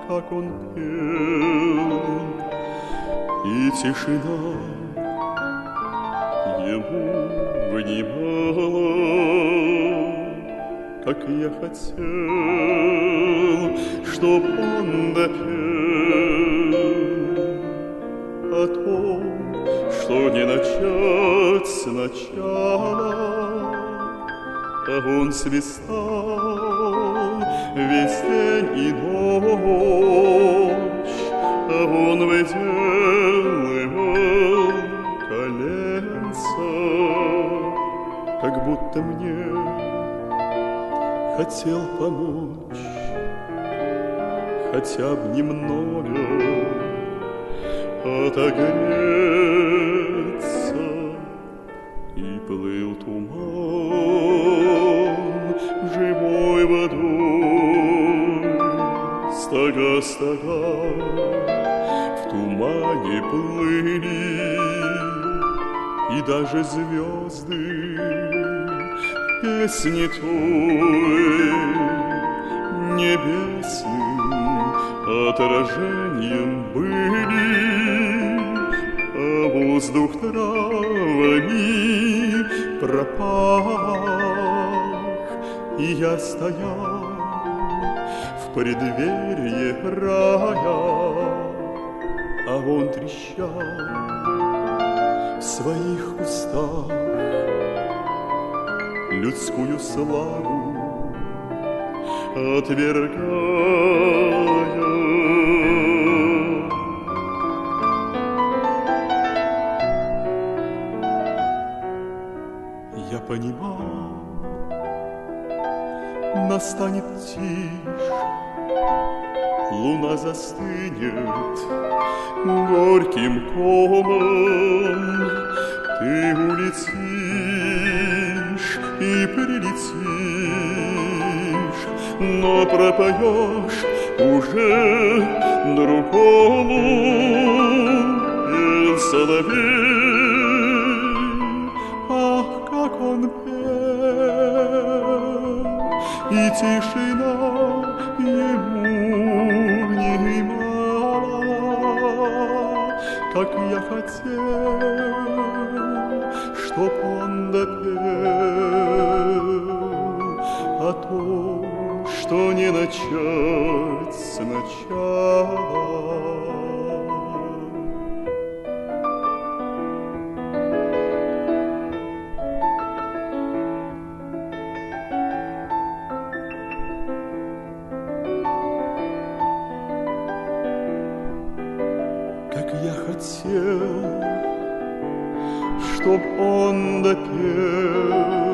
как он пел, и тишина ему внимала, как я хотел, чтоб он допел о том, что не начать сначала, а он свистал весь день и ночь, а он выделывал коленца, как будто мне хотел помочь, хотя бы немного отогреться. И плыл туман живой водой, стога в тумане плыли, и даже звезды песни той небесным отражением были, а воздух травами пропах, и я стоял в преддверии рая, а он трещал в своих устах людскую славу отвергая. Я понимал, настанет тишь, луна застынет горьким комом, ты улетишь и прилетишь, но пропоешь уже другому, пел соловей, ах, как он пел, и тишина ему внимала, как я хотел, чтоб он допел о том, что не начать сначала. Как я хотел, чтоб он допел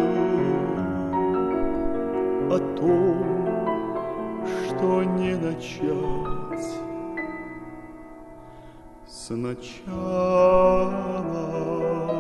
о том, что не начать сначала.